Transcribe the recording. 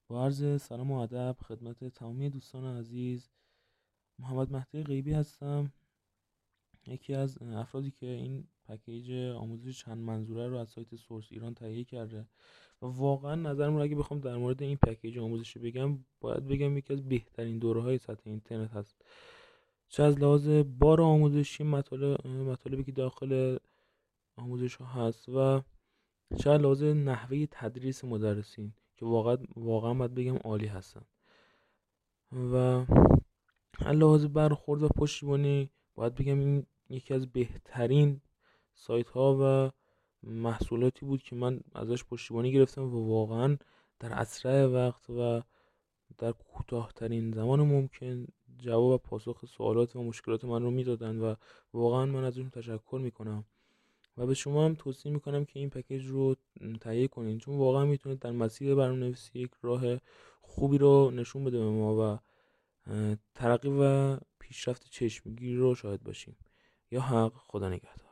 با عرض سلام و ادب خدمت تمامی دوستان عزیز، محمد مهدی غیبی هستم، یکی از افرادی که این پکیج آموزش چند منظوره رو از سایت سورس ایران تهیه کرده و واقعا نظرم رو اگه بخوام در مورد این پکیج آموزشی بگم، باید بگم یکی از بهترین دوره‌های سطح اینترنت هست. چه از لحاظ بار آموزشی، مطالبی که داخل آموزش ها هست و چه از لحاظ نحوه تدریس مدرسین که واقعا باید بگم عالی هستن و لحاظ برخورد و پشتیبانی باید بگم این یکی از بهترین سایت ها و محصولاتی بود که من ازش پشتیبانی گرفتم و واقعا در اسرع وقت و در کوتاه‌ترین زمان ممکن جواب و پاسخ سوالات و مشکلات من رو میدادن و واقعا من ازشون تشکر میکنم و به شما هم توصیه میکنم که این پکیج رو تهیه کنین، چون واقعا میتونه در مسیر برنامه‌نویسی یک راه خوبی رو نشون بده به ما و ترقی و پیشرفت چشمگیری رو شاهد باشیم. یا حق، خدا نگهدار.